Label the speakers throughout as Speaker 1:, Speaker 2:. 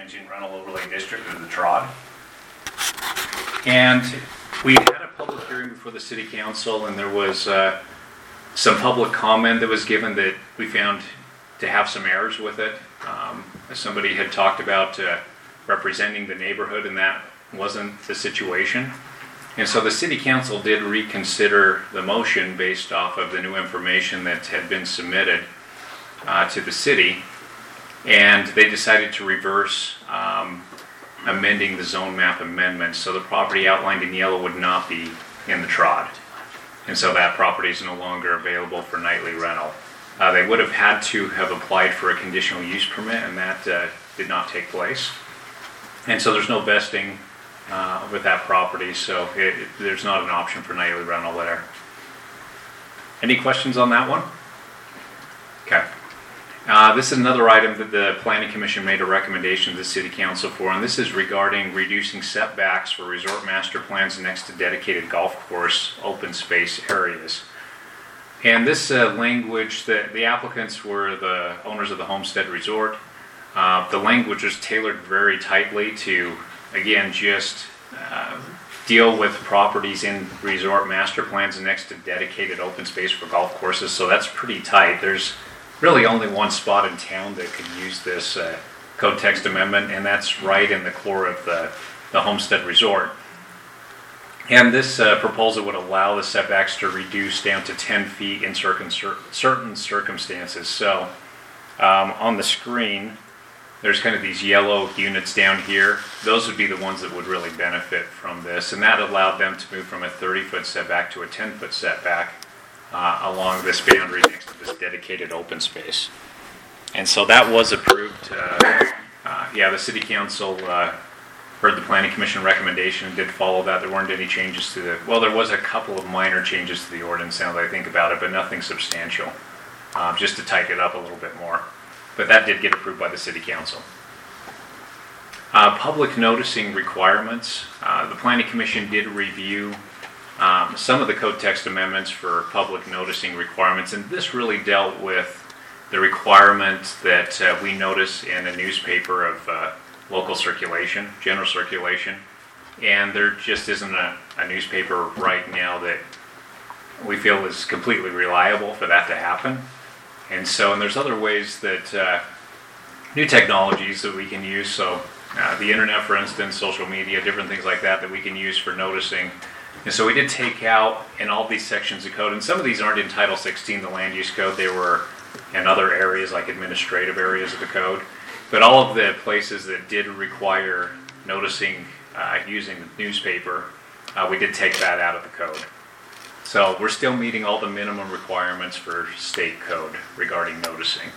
Speaker 1: transient rental overlay district of the Trod. And we had a public hearing before the city council, and there was some public comment that was given that we found to have some errors with it. Somebody had talked about representing the neighborhood, and that wasn't the situation. And so the city council did reconsider the motion based off of the new information that had been submitted to the city, and they decided to reverse amending the zone map amendment, so the property outlined in yellow would not be in the Trod, and so that property is no longer available for nightly rental. They would have had to have applied for a conditional use permit, and that did not take place, and so there's no vesting with that property, so there's not an option for nightly rental there. Any questions on that one? Okay. This is another item that the Planning Commission made a recommendation to the City Council for, and this is regarding reducing setbacks for resort master plans next to dedicated golf course open space areas. And this language, the applicants were the owners of the Homestead Resort. The language was tailored very tightly to, again, just deal with properties in resort master plans next to dedicated open space for golf courses, so that's pretty tight. There's really only one spot in town that could use this code text amendment, and that's right in the core of the Homestead Resort. And this proposal would allow the setbacks to reduce down to 10 feet in certain circumstances. So on the screen, there's kind of these yellow units down here. Those would be the ones that would really benefit from this, and that allowed them to move from a 30-foot setback to a 10-foot setback along this boundary next to this dedicated open space. And so that was approved. The City Council heard the Planning Commission recommendation and did follow that. There weren't any changes to there was a couple of minor changes to the ordinance now that I think about it, but nothing substantial, just to tighten it up a little bit more. But that did get approved by the City Council. Public noticing requirements. The Planning Commission did review some of the code text amendments for public noticing requirements, and this really dealt with the requirement that we notice in a newspaper of local circulation, general circulation, and there just isn't a newspaper right now that we feel is completely reliable for that to happen. And there's other ways that new technologies that we can use, so the internet, for instance, social media, different things like that we can use for noticing. And so we did take out in all these sections of code, and some of these aren't in Title 16, the land use code, they were in other areas like administrative areas of the code. But all of the places that did require noticing using the newspaper, we did take that out of the code. So we're still meeting all the minimum requirements for state code regarding noticing.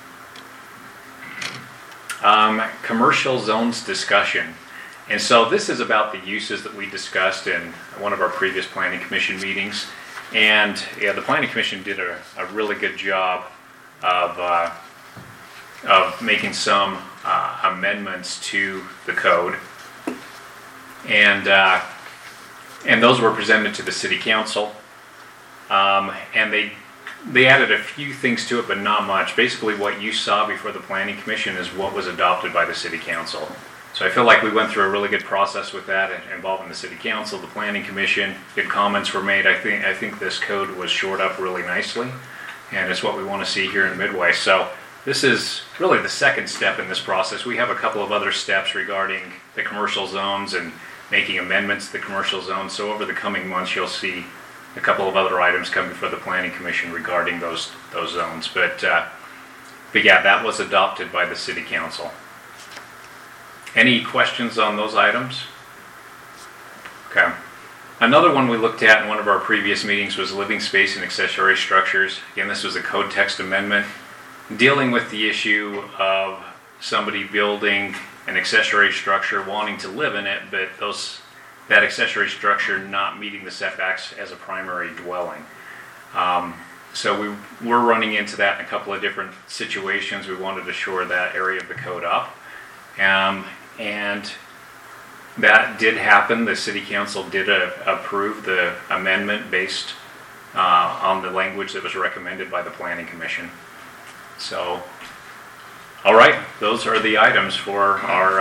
Speaker 1: Commercial zones discussion. And so this is about the uses that we discussed in one of our previous Planning Commission meetings. And the Planning Commission did a really good job of making some amendments to the code. And those were presented to the City Council. And they added a few things to it, but not much. Basically what you saw before the Planning Commission is what was adopted by the City Council. So I feel like we went through a really good process with that involving the City Council, the Planning Commission. Good comments were made. I think this code was shored up really nicely, and it's what we want to see here in Midway. So this is really the second step in this process. We have a couple of other steps regarding the commercial zones and making amendments to the commercial zones. So over the coming months, you'll see a couple of other items come before the Planning Commission regarding those zones. But yeah, that was adopted by the City Council. Any questions on those items? Okay. Another one we looked at in one of our previous meetings was living space and accessory structures. Again, this was a code text amendment dealing with the issue of somebody building an accessory structure, wanting to live in it, but that accessory structure not meeting the setbacks as a primary dwelling. So we're running into that in a couple of different situations. We wanted to shore that area of the code up. And that did happen. The City Council did approve the amendment based on the language that was recommended by the Planning Commission. So All right, those are the items for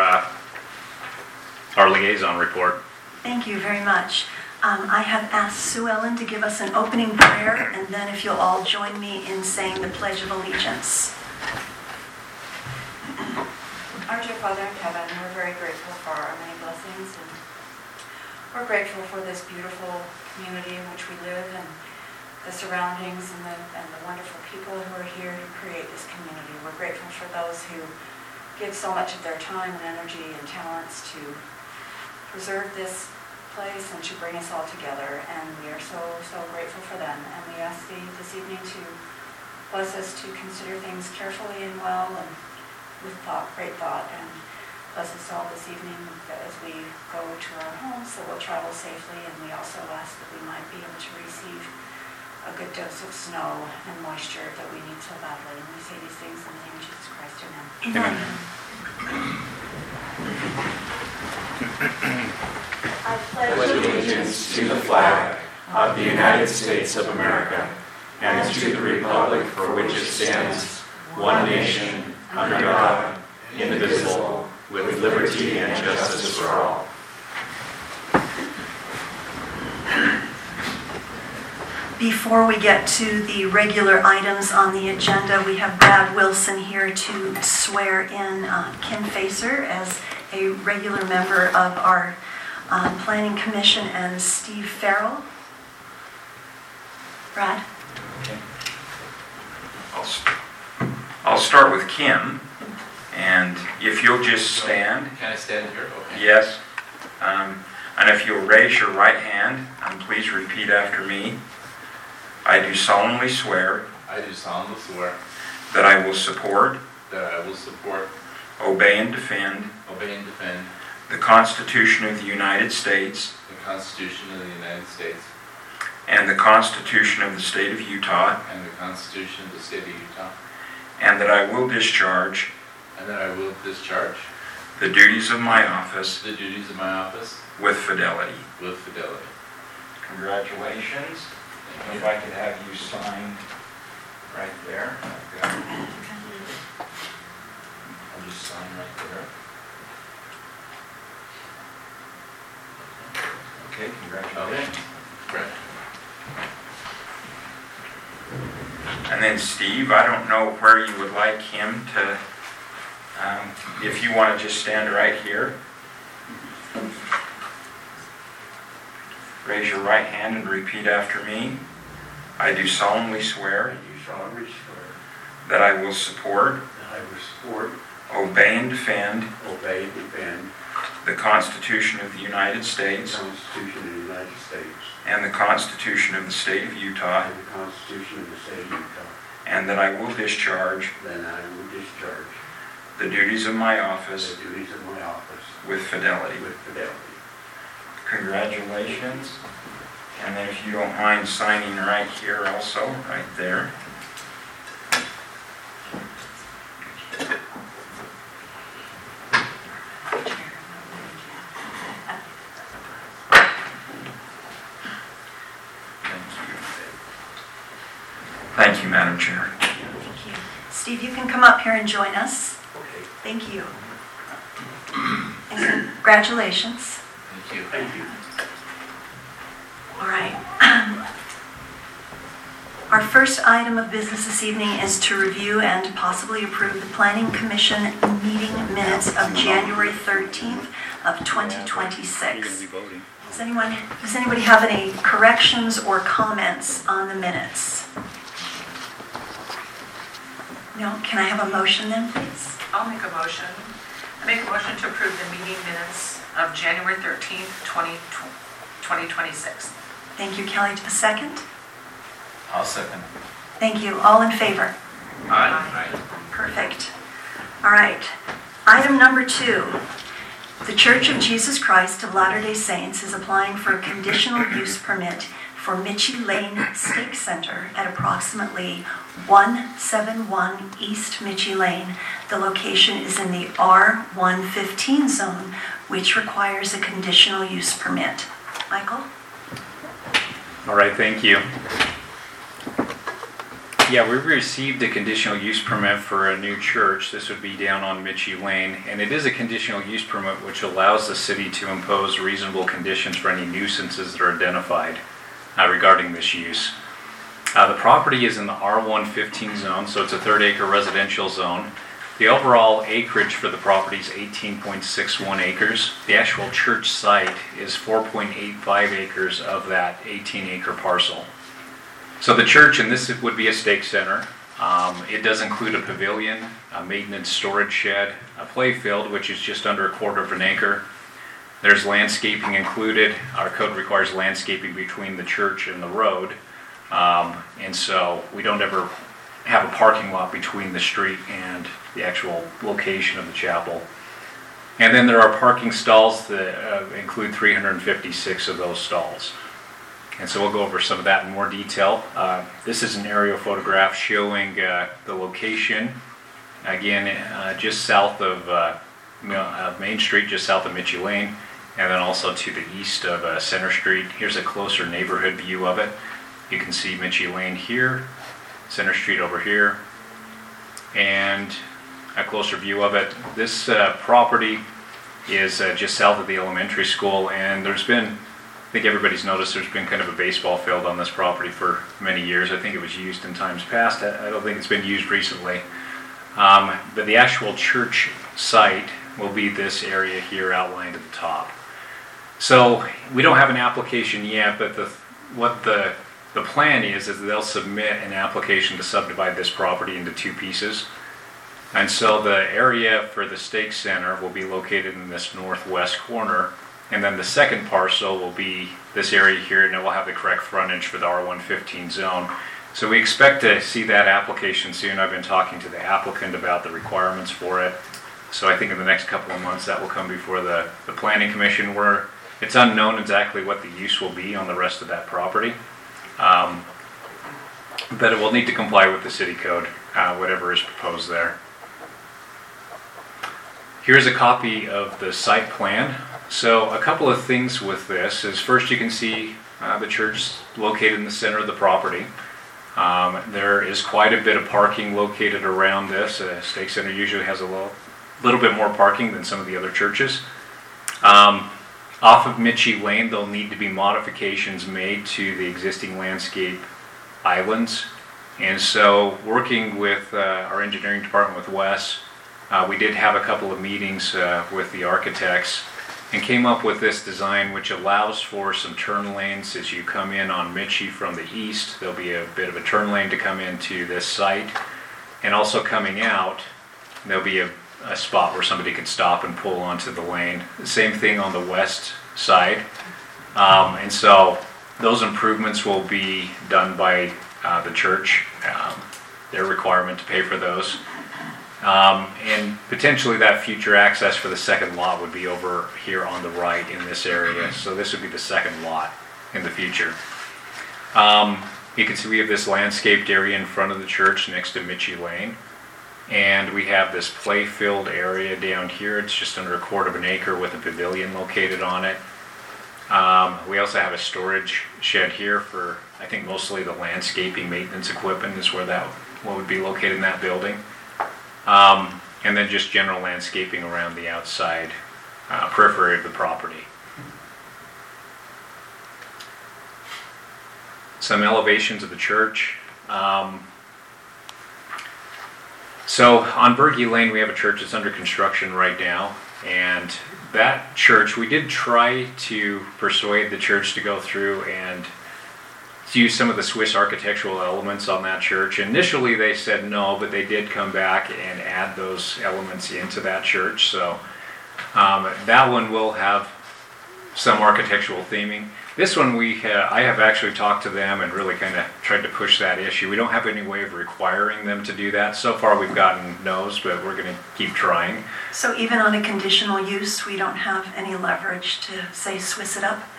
Speaker 1: our liaison report.
Speaker 2: Thank you very much. I have asked Sue Ellen to give us an opening prayer, and then if you'll all join me in saying the Pledge of Allegiance.
Speaker 3: Our dear Father in heaven, we're very grateful for our many blessings, and we're grateful for this beautiful community in which we live, and the surroundings, and the wonderful people who are here to create this community. We're grateful for those who give so much of their time and energy and talents to preserve this place and to bring us all together, and we are so grateful for them. And we ask thee this evening to bless us to consider things carefully and well and with great thought, and bless us all this evening as we go to our homes, so we'll travel safely. And we also ask that we might be able to receive a good dose of snow and moisture that we need so badly. And we say these things in the name of Jesus Christ. Amen.
Speaker 2: Amen.
Speaker 4: I pledge allegiance to the flag of the United States of America and to the republic for which it stands, one nation, under God, indivisible, with liberty and justice for all.
Speaker 2: Before we get to the regular items on the agenda, we have Brad Wilson here to swear in Kim Facer as a regular member of our Planning Commission, and Steve Farrell. Brad?
Speaker 5: Okay. I'll start with Kim, and if you'll just stand.
Speaker 4: Can I stand here? Okay.
Speaker 5: Yes. And if you'll raise your right hand, and please repeat after me. I do solemnly swear
Speaker 4: I do solemnly swear
Speaker 5: that I will support, obey and defend the Constitution of the United States
Speaker 4: the Constitution of the United States
Speaker 5: and the Constitution of the State of Utah,
Speaker 4: and the Constitution of the State of Utah,
Speaker 5: and that I will discharge the duties of my office with fidelity. Congratulations. If I could have you sign right there. I'll just sign right there. Okay, congratulations.
Speaker 4: Great.
Speaker 5: And then Steve, I don't know where you would like him to, if you want to just stand right here. Raise your right hand and repeat after me. I do solemnly swear that I will support, obey and defend the Constitution of the United States and the Constitution of the State of Utah, and that I will discharge the duties of my office with fidelity. Congratulations. And then if you don't mind signing right here also, right there. Thank you, Madam Chair.
Speaker 2: Thank you. Steve, you can come up here and join us.
Speaker 4: Okay.
Speaker 2: Thank you. And congratulations.
Speaker 4: Thank you.
Speaker 2: All right. Our first item of business this evening is to review and possibly approve the Planning Commission meeting minutes of January 13th of 2026. Does anybody have any corrections or comments on the minutes? No? Can I have a motion then, please?
Speaker 6: I'll make a motion. I make a motion to approve the meeting minutes of January 13th, 2026.
Speaker 2: Thank you, Kelly. A second?
Speaker 4: I'll second.
Speaker 2: Thank you. All in favor?
Speaker 4: Aye.
Speaker 2: Perfect. All right. Item number 2. The Church of Jesus Christ of Latter-day Saints is applying for a conditional use permit for Mitchie Lane Steak Center at approximately 171 East Mitchie Lane. The location is in the R115 zone, which requires a conditional use permit. Michael?
Speaker 1: All right, thank you. Yeah, we received a conditional use permit for a new church. This would be down on Mitchie Lane, and it is a conditional use permit which allows the city to impose reasonable conditions for any nuisances that are identified regarding this use. The property is in the R115 zone, so it's a 3rd-acre residential zone. The overall acreage for the property is 18.61 acres. The actual church site is 4.85 acres of that 18-acre parcel. So the church, and this would be a stake center, it does include a pavilion, a maintenance storage shed, a play field, which is just under 1/4 of an acre. There's landscaping included. Our code requires landscaping between the church and the road. And so we don't ever have a parking lot between the street and the actual location of the chapel. And then there are parking stalls that include 356 of those stalls. And so we'll go over some of that in more detail. This is an aerial photograph showing the location, again, just south of Main Street, just south of Mitchie Lane, and then also to the east of Center Street. Here's a closer neighborhood view of it. You can see Mitchie Lane here, Center Street over here, and a closer view of it. This property is just south of the elementary school, and there's been, I think everybody's noticed, there's been kind of a baseball field on this property for many years. I think it was used in times past. I don't think it's been used recently. But the actual church site will be this area here outlined at the top. So we don't have an application yet, but what the plan is they'll submit an application to subdivide this property into 2 pieces. And so the area for the stake center will be located in this northwest corner, and then the second parcel will be this area here, and it will have the correct frontage for the R115 zone. So we expect to see that application soon. I've been talking to the applicant about the requirements for it. So I think in the next couple of months that will come before the Planning Commission, where it's unknown exactly what the use will be on the rest of that property. But it will need to comply with the city code, whatever is proposed there. Here's a copy of the site plan. So a couple of things with this is, first you can see the church located in the center of the property. There is quite a bit of parking located around this. A stake center usually has a little bit more parking than some of the other churches. Off of Mitchie Lane, there'll need to be modifications made to the existing landscape islands. And so working with our engineering department with Wes, we did have a couple of meetings with the architects and came up with this design which allows for some turn lanes as you come in on Mitchie from the east. There'll be a bit of a turn lane to come into this site, and also coming out there'll be a spot where somebody could stop and pull onto the lane. The same thing on the west side. And so those improvements will be done by the church, their requirement to pay for those. And potentially that future access for the second lot would be over here on the right in this area. So this would be the second lot in the future. You can see we have this landscaped area in front of the church next to Mitchie Lane. And we have this play field area down here. It's just under 1/4 of an acre with a pavilion located on it. We also have a storage shed here for, I think, mostly the landscaping maintenance equipment is what would be located in that building. And then just general landscaping around the outside periphery of the property. Some elevations of the church. So on Berge Lane, we have a church that's under construction right now, and that church, we did try to persuade the church to go through and use some of the Swiss architectural elements on that church. Initially they said no, but they did come back and add those elements into that church. So that one will have some architectural theming. This one I have actually talked to them and really kind of tried to push that issue. We don't have any way of requiring them to do that. So far we've gotten no's, but we're going to keep trying.
Speaker 2: So even on a conditional use, we don't have any leverage to say Swiss it up?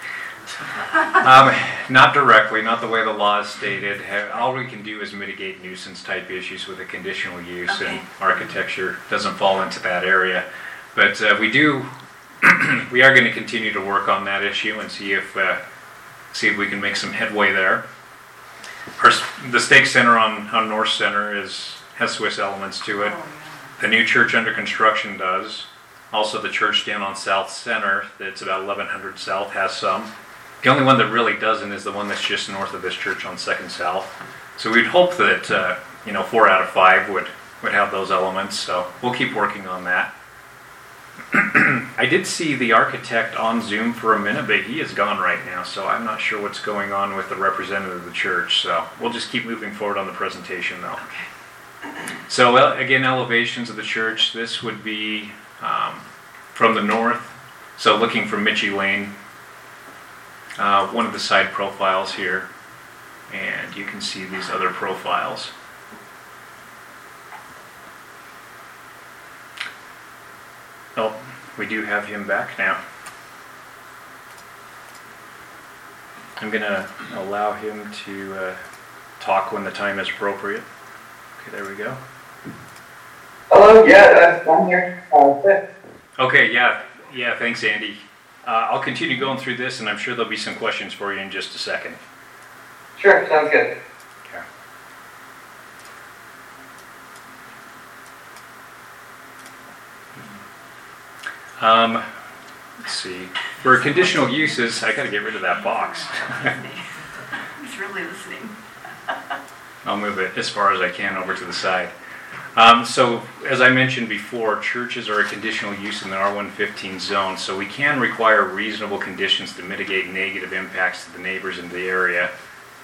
Speaker 1: Not directly, not the way the law is stated. All we can do is mitigate nuisance type issues with a conditional use,
Speaker 2: Okay.
Speaker 1: and architecture doesn't fall into that area. But we are going to continue to work on that issue and see if we can make some headway there. The Stake Center on North Center has Swiss elements to it. The new church under construction does. Also, the church down on South Center, that's about 1100 South, has some. The only one that really doesn't is the one that's just north of this church on 2nd South. So we'd hope that 4 out of 5 would have those elements. So we'll keep working on that. I did see the architect on Zoom for a minute, but he is gone right now, so I'm not sure what's going on with the representative of the church. So we'll just keep moving forward on the presentation, though. So again, elevations of the church. This would be from the north, so looking from Mitchie Lane. One of the side profiles here, and you can see these other profiles. Oh, we do have him back now. I'm going to allow him to talk when the time is appropriate. Okay, there we go.
Speaker 7: Hello, yeah, I'm here.
Speaker 1: Okay, yeah, thanks, Andy. I'll continue going through this, and I'm sure there'll be some questions for you in just a second.
Speaker 7: Sure, sounds good.
Speaker 1: Okay. Let's see. For conditional uses, I got to get rid of that box.
Speaker 2: He's really listening.
Speaker 1: I'll move it as far as I can over to the side. So, as I mentioned before, churches are a conditional use in the R115 zone, so we can require reasonable conditions to mitigate negative impacts to the neighbors in the area.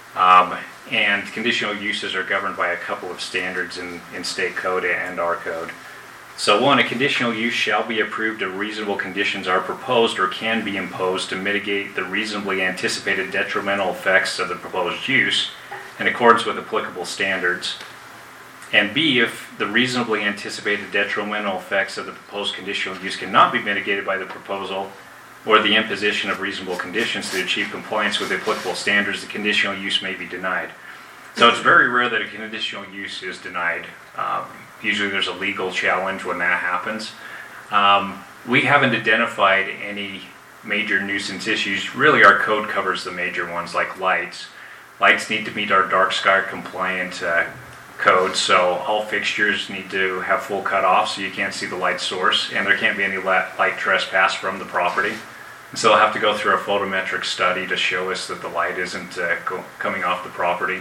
Speaker 1: And conditional uses are governed by a couple of standards in state code and our code. So 1, a conditional use shall be approved if reasonable conditions are proposed or can be imposed to mitigate the reasonably anticipated detrimental effects of the proposed use in accordance with applicable standards. And B, if the reasonably anticipated detrimental effects of the proposed conditional use cannot be mitigated by the proposal or the imposition of reasonable conditions to achieve compliance with applicable standards, the conditional use may be denied. So it's very rare that a conditional use is denied. Usually there's a legal challenge when that happens. We haven't identified any major nuisance issues. Really, our code covers the major ones like lights. Lights need to meet our dark sky compliant code, so all fixtures need to have full cutoff so you can't see the light source, and there can't be any light trespass from the property. And so they'll have to go through a photometric study to show us that the light isn't coming off the property.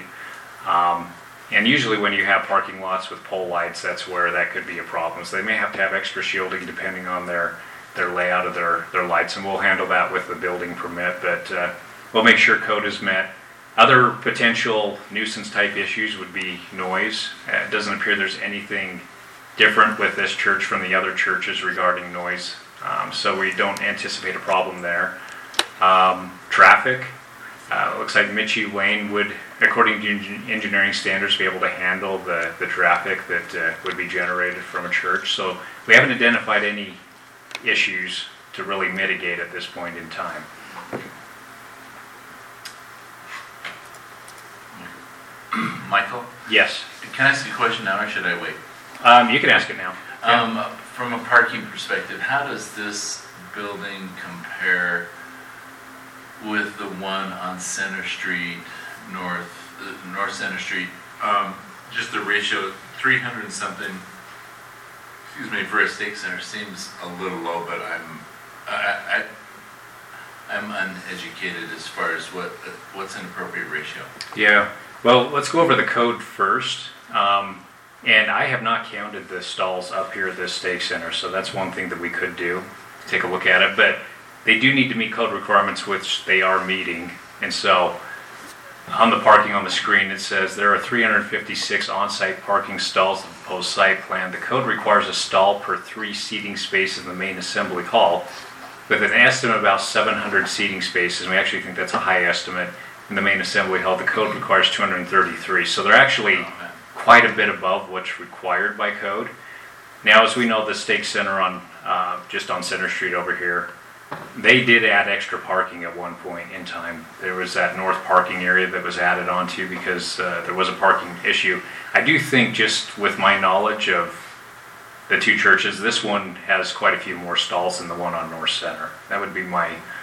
Speaker 1: And usually when you have parking lots with pole lights, that's where that could be a problem. So they may have to have extra shielding depending on their layout of their lights, and we'll handle that with the building permit, but we'll make sure code is met. Other potential nuisance type issues would be noise. It doesn't appear there's anything different with this church from the other churches regarding noise, so we don't anticipate a problem there. Traffic. Looks like Mitchie Lane would, according to engineering standards, be able to handle the traffic that would be generated from a church. So we haven't identified any issues to really mitigate at this point in time.
Speaker 8: Michael?
Speaker 1: Yes.
Speaker 8: Can I ask you a question now, or should I wait?
Speaker 1: You can ask it now.
Speaker 8: From a parking perspective, how does this building compare with the one on Center Street, North Center Street? Just the ratio, 300 and something, for a stake center seems a little low, but I'm uneducated as far as what's an appropriate ratio.
Speaker 1: Yeah. Well, let's go over the code first. And I have not counted the stalls up here at this stake center, so that's one thing that we could do, take a look at it. But they do need to meet code requirements, which they are meeting. And so on the parking on the screen, it says there are 356 on-site parking stalls in the proposed site plan. The code requires a stall per 3 seating spaces in the main assembly hall, with an estimate of about 700 seating spaces. And we actually think that's a high estimate. In the main assembly hall, the code requires 233. So they're actually quite a bit above what's required by code. Now, as we know, the stake center on just on Center Street over here, they did add extra parking at one point in time. There was that north parking area that was added onto because there was a parking issue. I do think, just with my knowledge of the two churches, this one has quite a few more stalls than the one on North Center. That would be my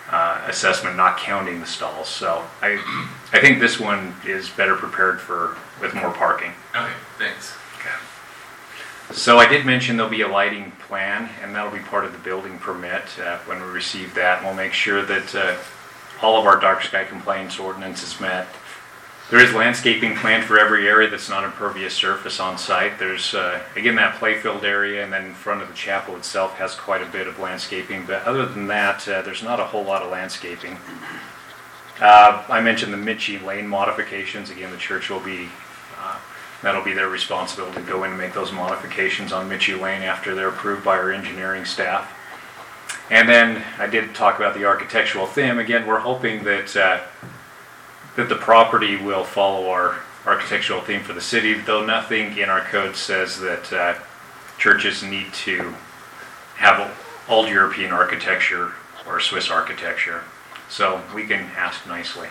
Speaker 1: assessment, not counting the stalls. So I think this one is better prepared with more parking.
Speaker 8: Okay, thanks.
Speaker 1: So I did mention there'll be a lighting plan, and that'll be part of the building permit when we receive that. And we'll make sure that all of our dark sky compliance ordinance is met. There is landscaping planned for every area that's not impervious surface on site. There's, again, that play-filled area, and then in front of the chapel itself has quite a bit of landscaping. But other than that, there's not a whole lot of landscaping. I mentioned the Mitchie Lane modifications. Again, the church will be, that'll be their responsibility to go in and make those modifications on Mitchie Lane after they're approved by our engineering staff. And then I did talk about the architectural theme. Again, we're hoping that that the property will follow our architectural theme for the city, though nothing in our code says that churches need to have old European architecture or Swiss architecture. So we can ask nicely.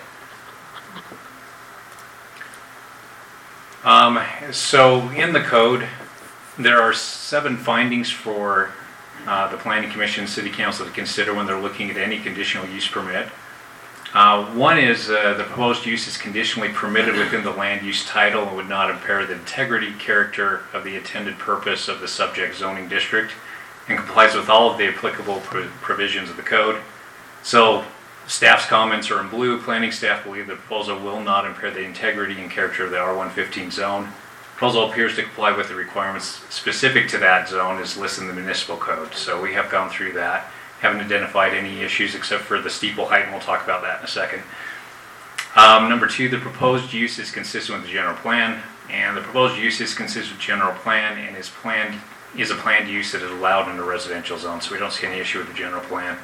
Speaker 1: So in the code, there are 7 findings for the Planning Commission, City Council to consider when they're looking at any conditional use permit. One is the proposed use is conditionally permitted within the land use title and would not impair the integrity, character of the intended purpose of the subject zoning district and complies with all of the applicable provisions of the code. So staff's comments are in blue. Planning staff believe the proposal will not impair the integrity and character of the R115 zone. Proposal appears to comply with the requirements specific to that zone as listed in the municipal code. So we have gone through that. Haven't identified any issues except for the steeple height, and we'll talk about that in a second. Number 2, the proposed use is consistent with the general plan, and the proposed use is consistent with the general plan and is a planned use that is allowed in a residential zone, so we don't see any issue with the general plan.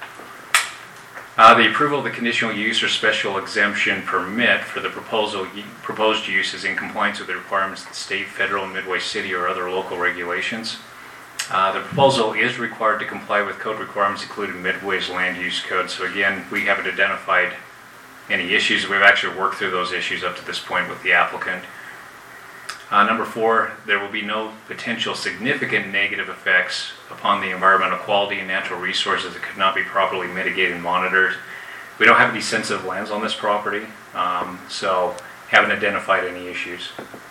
Speaker 1: The approval of the conditional use or special exemption permit for the proposed use is in compliance with the requirements of the state, federal, and Midway City or other local regulations. The proposal is required to comply with code requirements including Midway's land use code. So again, we haven't identified any issues. We've actually worked through those issues up to this point with the applicant. Number 4, there will be no potential significant negative effects upon the environmental quality and natural resources that could not be properly mitigated and monitored. We don't have any sensitive lands on this property, so haven't identified any issues.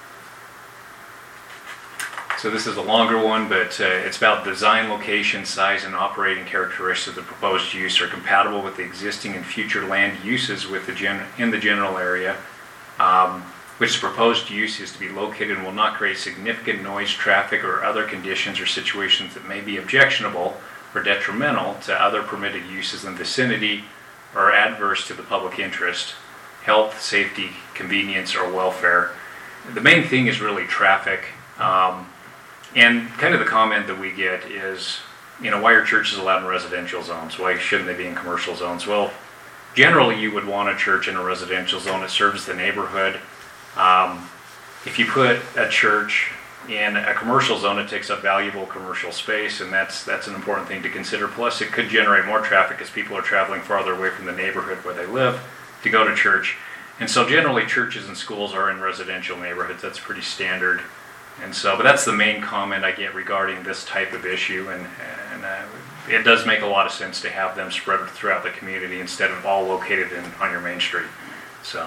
Speaker 1: So this is a longer one, but it's about design, location, size, and operating characteristics of the proposed use are compatible with the existing and future land uses in the general area, which the proposed use is to be located and will not create significant noise, traffic, or other conditions or situations that may be objectionable or detrimental to other permitted uses in the vicinity or adverse to the public interest, health, safety, convenience, or welfare. The main thing is really traffic. And kind of the comment that we get is, why are churches allowed in residential zones? Why shouldn't they be in commercial zones? Well, generally you would want a church in a residential zone that serves the neighborhood. If you put a church in a commercial zone, it takes up valuable commercial space, and that's an important thing to consider. Plus, it could generate more traffic as people are traveling farther away from the neighborhood where they live to go to church. And so generally churches and schools are in residential neighborhoods. That's pretty standard. And so, but that's the main comment I get regarding this type of issue, and it does make a lot of sense to have them spread throughout the community instead of all located on your main street. So,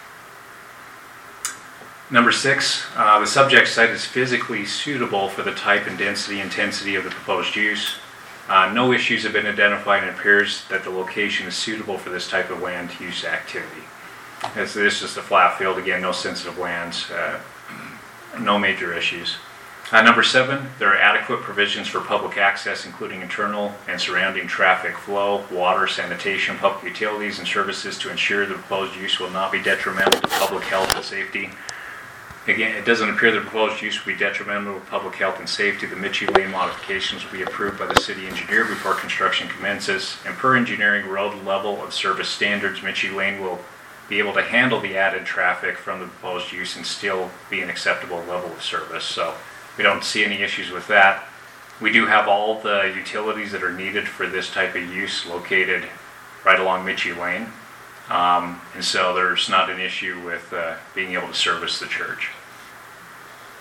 Speaker 1: number 6, the subject site is physically suitable for the type and density intensity of the proposed use. No issues have been identified, and it appears that the location is suitable for this type of land use activity. This is just a flat field, again, no sensitive lands. No major issues. Number 7, there are adequate provisions for public access, including internal and surrounding traffic flow, water, sanitation, public utilities, and services to ensure the proposed use will not be detrimental to public health and safety. Again, it doesn't appear the proposed use will be detrimental to public health and safety. The Mitchie Lane modifications will be approved by the city engineer before construction commences, and per engineering road level of service standards, Mitchie Lane will be able to handle the added traffic from the proposed use and still be an acceptable level of service. So we don't see any issues with that. We do have all the utilities that are needed for this type of use located right along Mitchie Lane. And so there's not an issue with being able to service the church.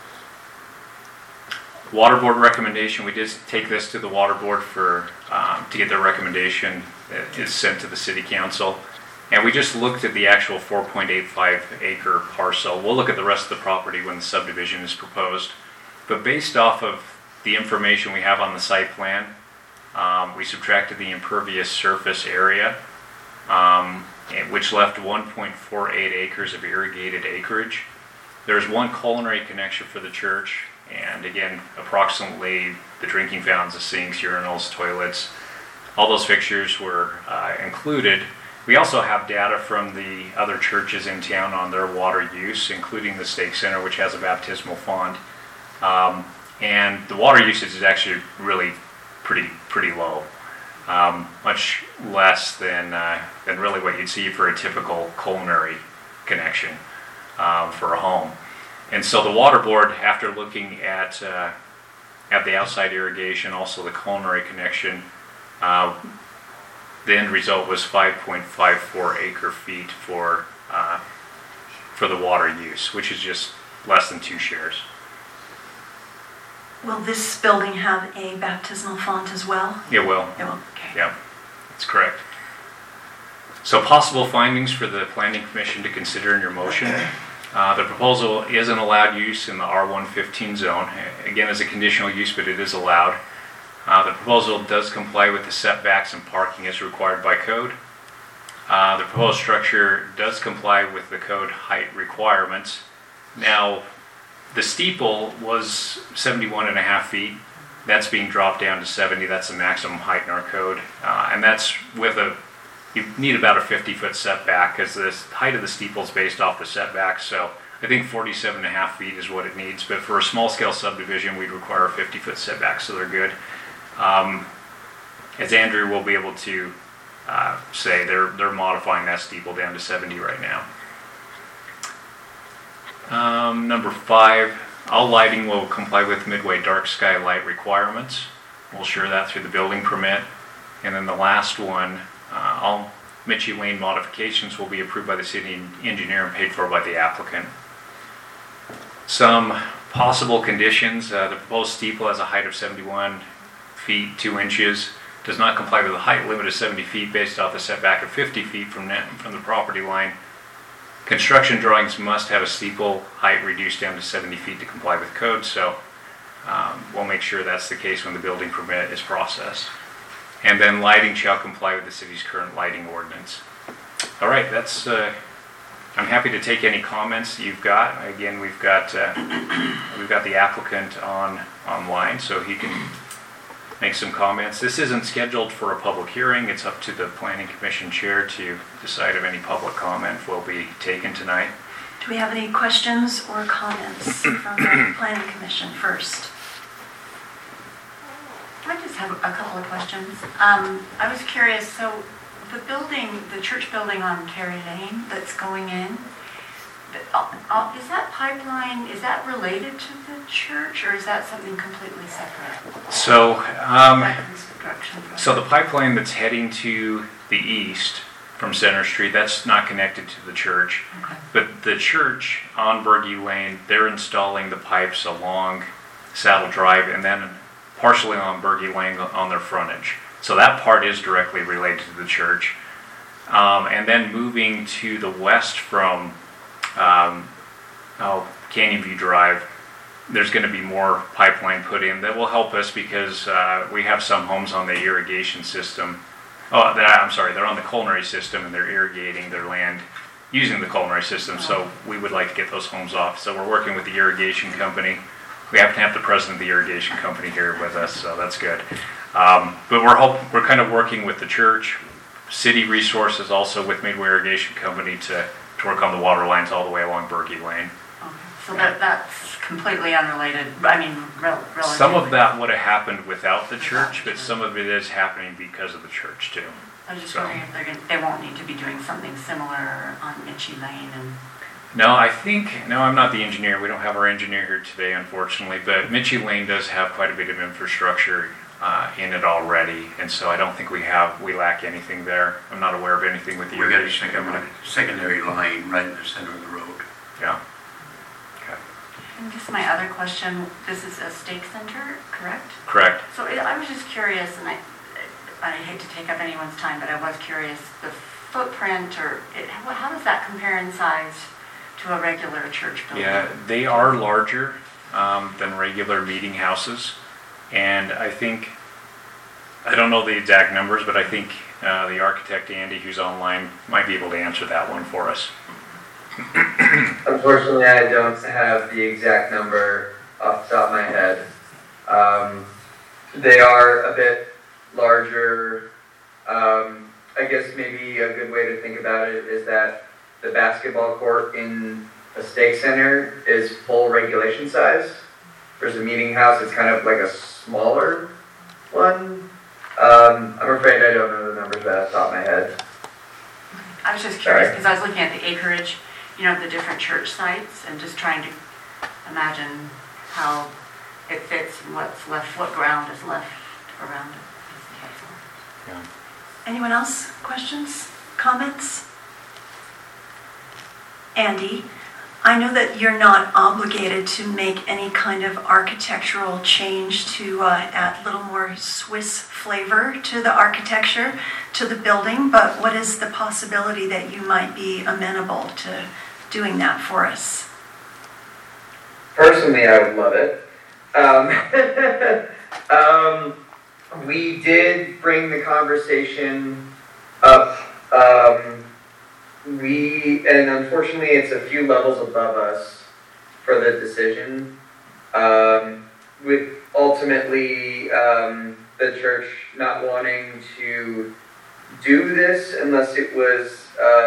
Speaker 1: Water board recommendation, we did take this to the water board to to get their recommendation that is sent to the city council. And we just looked at the actual 4.85 acre parcel. We'll look at the rest of the property when the subdivision is proposed. But based off of the information we have on the site plan, we subtracted the impervious surface area, which left 1.48 acres of irrigated acreage. There's one culinary connection for the church, and again, approximately the drinking fountains, the sinks, urinals, toilets, all those fixtures were included. We also have data from the other churches in town on their water use, including the Stake Center, which has a baptismal font. And the water usage is actually really pretty low, much less than really what you'd see for a typical culinary connection for a home. And so the water board, after looking at the outside irrigation, also the culinary connection, the end result was 5.54 acre feet for the water use, which is just less than 2 shares.
Speaker 2: Will this building have a baptismal font as well?
Speaker 1: It will.
Speaker 2: It will, okay.
Speaker 1: Yeah, that's correct. So possible findings for the Planning Commission to consider in your motion. The proposal is an allowed use in the R115 zone, again as a conditional use, but it is allowed. The proposal does comply with the setbacks and parking as required by code. The proposed structure does comply with the code height requirements. Now, the steeple was 71.5 feet. That's being dropped down to 70. That's the maximum height in our code. And that's with you need about a 50-foot setback because the height of the steeple is based off the setback. So I think 47.5 feet is what it needs. But for a small-scale subdivision, we'd require a 50-foot setback, so they're good. As Andrew will be able to say, they're modifying that steeple down to 70 right now. Number 5, all lighting will comply with Midway dark sky light requirements. We'll assure that through the building permit. And then the last one, all Mitchie Lane modifications will be approved by the city engineer and paid for by the applicant. Some possible conditions, the proposed steeple has a height of 71 feet 2 inches, does not comply with the height limit of 70 feet based off the setback of 50 feet from the property line. Construction drawings must have a steeple height reduced down to 70 feet to comply with code, so we'll make sure that's the case when the building permit is processed. And then lighting shall comply with the city's current lighting ordinance. All right, that's. I'm happy to take any comments you've got. Again, we've got the applicant online, so he can make some comments. This isn't scheduled for a public hearing. It's up to the Planning Commission chair to decide if any public comment will be taken tonight.
Speaker 2: Do we have any questions or comments from the Planning Commission first?
Speaker 3: I just have a couple of questions. I was curious, so the church building on Terry Lane that's going in, is that pipeline, is that related to the church, or is that something completely separate?
Speaker 1: So,
Speaker 3: So
Speaker 1: the pipeline that's heading to the east from Center Street, that's not connected to the church.
Speaker 3: Okay.
Speaker 1: But the church on Bergie Lane, they're installing the pipes along Saddle Drive and then partially on Bergie Lane on their frontage. So that part is directly related to the church. And then moving to the west from Canyon View Drive, there's going to be more pipeline put in that will help us because we have some homes on the irrigation system. They're on the culinary system and they're irrigating their land using the culinary system, so we would like to get those homes off. So we're working with the irrigation company. We happen to have the president of the irrigation company here with us, so that's good. But we're kind of working with the church, city resources, also with Midway Irrigation Company to work on the water lines all the way along Bergie Lane.
Speaker 3: Okay. So that's completely unrelated, I mean, relatively.
Speaker 1: Some of that would have happened without the church, but some of it is happening because of the church too.
Speaker 3: I was just wondering if they won't need to be doing something similar on Mitchie Lane and...
Speaker 1: No, I'm not the engineer. We don't have our engineer here today, unfortunately, but Mitchie Lane does have quite a bit of infrastructure in it already, and so I don't think we lack anything there. I'm not aware of anything with the irrigation company.
Speaker 9: Secondary line right in the center of the road.
Speaker 1: Yeah. Okay.
Speaker 3: And just my other question, this is a stake center, correct?
Speaker 1: Correct.
Speaker 3: So I was just curious, and I hate to take up anyone's time, but I was curious, the footprint how does that compare in size to a regular church building?
Speaker 1: Yeah, they are larger than regular meeting houses, and I don't know the exact numbers, but I think the architect Andy, who's online, might be able to answer that one for us.
Speaker 7: Unfortunately, I don't have the exact number off the top of my head. They are a bit larger. I guess maybe a good way to think about it is that the basketball court in a stake center is full regulation size. There's a meeting house, it's kind of like a smaller one. I'm afraid I don't know the numbers off the top of my head.
Speaker 3: I was just curious because I was looking at the acreage, the different church sites, and just trying to imagine how it fits and what's left, what ground is left around it.
Speaker 1: Yeah.
Speaker 2: Anyone else? Questions? Comments? Andy, I know that you're not obligated to make any kind of architectural change to add a little more Swiss flavor to the architecture, to the building, but what is the possibility that you might be amenable to doing that for us?
Speaker 7: Personally, I would love it. We did bring the conversation up. And unfortunately, it's a few levels above us for the decision. With ultimately the church not wanting to do this unless it was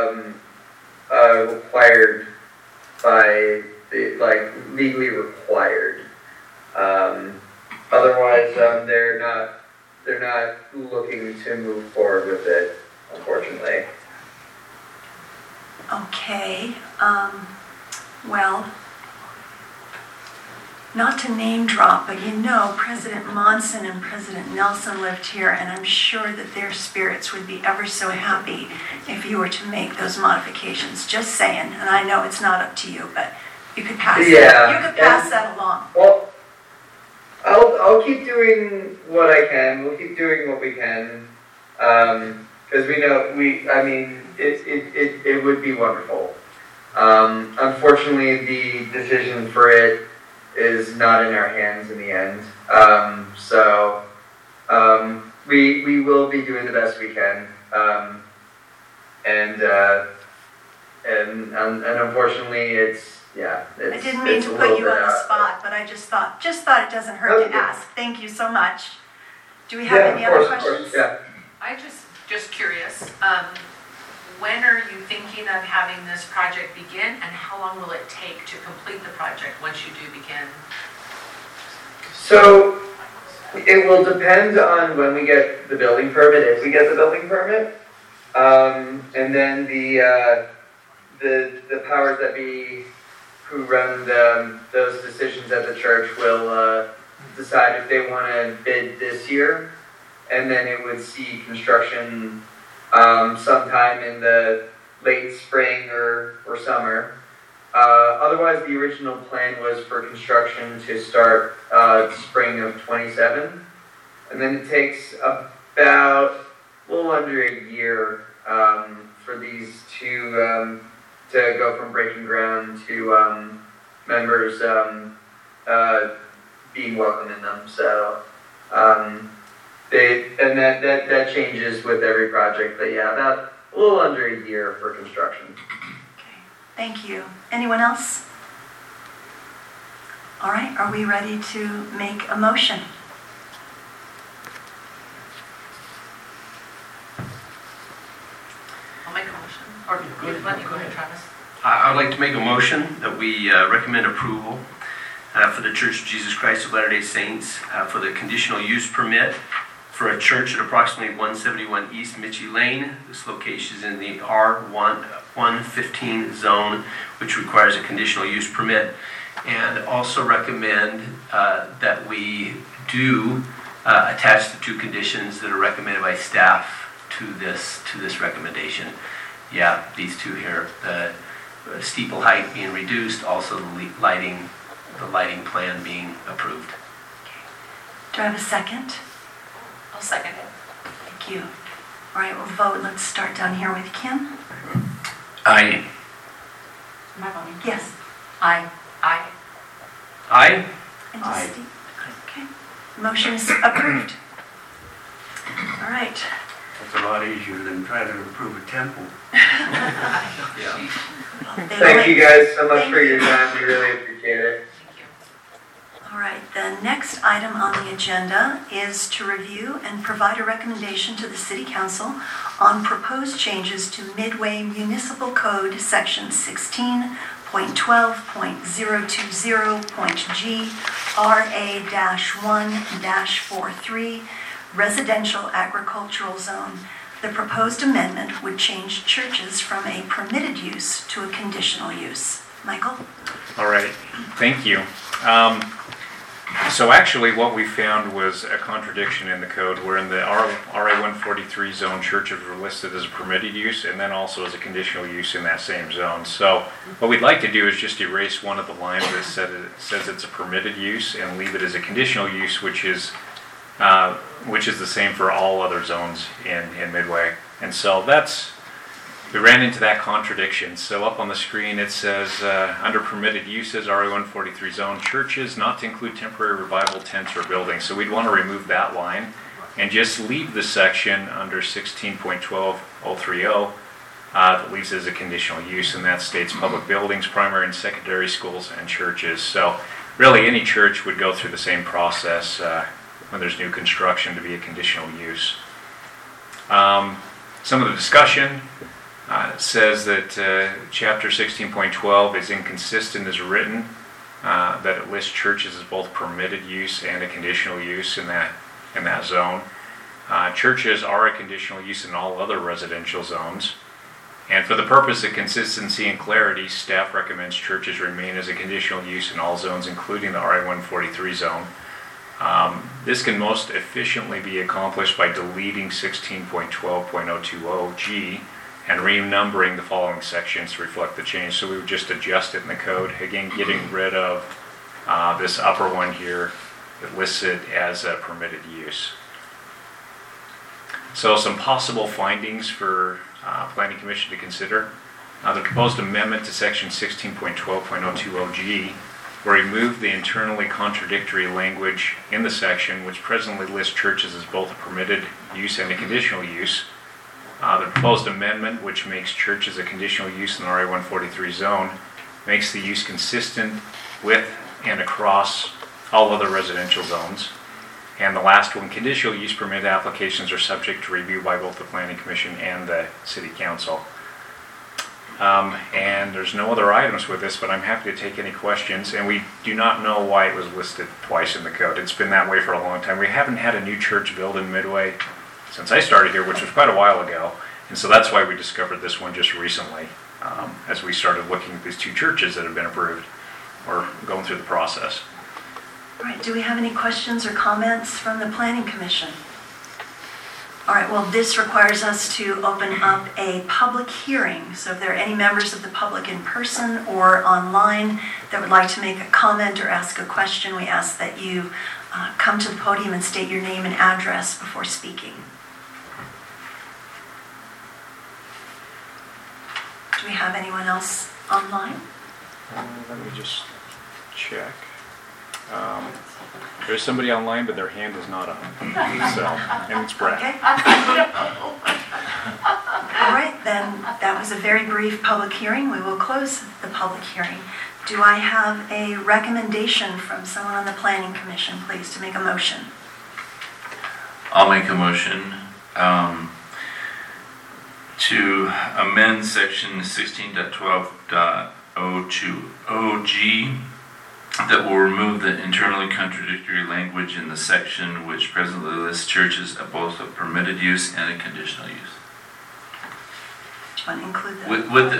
Speaker 7: required by legally required. Otherwise, they're not looking to move forward with it, unfortunately.
Speaker 2: Okay, well, not to name drop, but President Monson and President Nelson lived here, and I'm sure that their spirits would be ever so happy if you were to make those modifications. Just saying, and I know it's not up to you, but you could pass that along.
Speaker 7: Well, I'll keep doing what I can. We'll keep doing what we can, because it would be wonderful. Unfortunately, the decision for it is not in our hands in the end. We will be doing the best we can. And unfortunately, I
Speaker 2: didn't mean to put you on the spot, but I just thought it doesn't hurt to ask. Thank you so much. Do we have any other questions?
Speaker 7: Of course, yeah.
Speaker 6: I just curious, when are you thinking of having this project begin, and how long will it take to complete the project once you do begin?
Speaker 7: So it will depend on when we get the building permit, if we get the building permit, and then the powers that be who run those decisions at the church will decide if they want to bid this year, and then it would see construction sometime in the late spring or summer. Otherwise, the original plan was for construction to start spring of 27, and then it takes about a little under a year for these to go from breaking ground to members being welcome in them. So that changes with every project, but yeah, about a little under a year for construction.
Speaker 2: Okay, thank you. Anyone else? All right, are we ready to make a motion?
Speaker 6: I'll make a motion. Or let you go ahead, Travis.
Speaker 10: I would like to make a motion that we recommend approval for the Church of Jesus Christ of Latter-day Saints for the conditional use permit for a church at approximately 171 East Mitchie Lane. This location is in the R115 zone, which requires a conditional use permit. And also recommend that we do attach the two conditions that are recommended by staff to this recommendation. Yeah, these two here, the steeple height being reduced, also the lighting plan being approved.
Speaker 2: Do I have a second?
Speaker 6: I'll second it.
Speaker 2: Thank you. All right, we'll vote. Let's start down here with Kim.
Speaker 8: Aye.
Speaker 3: Am I voting?
Speaker 2: Yes.
Speaker 6: Aye. Aye.
Speaker 10: Aye?
Speaker 2: And Steve? Okay. Motion is approved. All right.
Speaker 9: That's a lot easier than trying to approve a temple.
Speaker 7: Thank you guys so much for your time. We really appreciate it.
Speaker 6: Thank you.
Speaker 2: All right, the next item on the agenda is to review and provide a recommendation to the City Council on proposed changes to Midway Municipal Code Section 16.12.020.g RA-1-43 Residential Agricultural Zone. The proposed amendment would change churches from a permitted use to a conditional use. Michael?
Speaker 1: All right, thank you. So actually what we found was a contradiction in the code where in the RA-143 zone, churches were listed as a permitted use and then also as a conditional use in that same zone. So what we'd like to do is just erase one of the lines that says it's a permitted use and leave it as a conditional use, which is the same for all other zones in Midway. And so we ran into that contradiction. So up on the screen it says, under permitted uses, RA-143 zone, churches not to include temporary revival tents or buildings. So we'd want to remove that line and just leave the section under 16.12.030 that leaves it as a conditional use, and that states public buildings, primary and secondary schools, and churches. So really any church would go through the same process when there's new construction to be a conditional use. Some of the discussion says that Chapter 16.12 is inconsistent as written, that it lists churches as both permitted use and a conditional use in that zone. Churches are a conditional use in all other residential zones. And for the purpose of consistency and clarity, staff recommends churches remain as a conditional use in all zones, including the RA-143 zone. This can most efficiently be accomplished by deleting 16.12.020G and renumbering the following sections to reflect the change. So we would just adjust it in the code, again getting rid of this upper one here that lists it as a permitted use. So some possible findings for Planning Commission to consider. The proposed amendment to section 16.12.020G will remove the internally contradictory language in the section which presently lists churches as both a permitted use and a conditional use. The proposed amendment, which makes churches a conditional use in the RA-143 zone, makes the use consistent with and across all other residential zones. And the last one, conditional use permit applications are subject to review by both the Planning Commission and the City Council. And there's no other items with this, but I'm happy to take any questions. And we do not know why it was listed twice in the code. It's been that way for a long time. We haven't had a new church built in Midway since I started here, which was quite a while ago. And so that's why we discovered this one just recently, as we started looking at these two churches that have been approved or going through the process.
Speaker 2: All right, do we have any questions or comments from the Planning Commission? All right, well, this requires us to open up a public hearing. So if there are any members of the public in person or online that would like to make a comment or ask a question, we ask that you come to the podium and state your name and address before speaking. Do we have anyone else online?
Speaker 1: Let me just check. There's somebody online, but their hand is not up. So, and it's Brad.
Speaker 2: Okay. All right, then that was a very brief public hearing. We will close the public hearing. Do I have a recommendation from someone on the Planning Commission, please, to make a motion?
Speaker 8: I'll make a motion to amend section 16.12.020G that will remove the internally contradictory language in the section which presently lists churches as both a permitted use and a conditional use.
Speaker 2: Do you want to include that?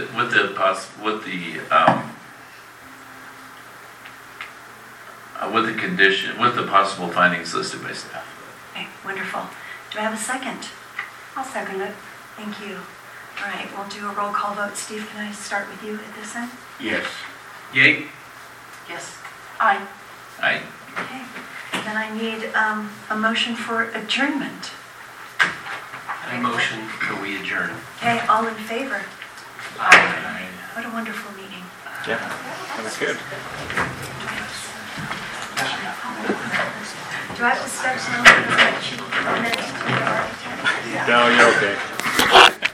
Speaker 8: With the possible findings listed by staff.
Speaker 2: Okay, wonderful. Do I have a second?
Speaker 3: I'll second it.
Speaker 2: Thank you. All right, we'll do a roll call vote. Steve, can I start with you at this end?
Speaker 9: Yes.
Speaker 10: Yay?
Speaker 6: Yes.
Speaker 3: Aye.
Speaker 8: Aye.
Speaker 2: Okay. Then I need a motion for adjournment.
Speaker 10: I motion that we adjourn.
Speaker 2: Okay, all in favor?
Speaker 8: Aye.
Speaker 2: What a wonderful meeting.
Speaker 1: Yeah, that was good.
Speaker 2: Do I have to step down for the minutes to the architect?
Speaker 1: No, you're okay.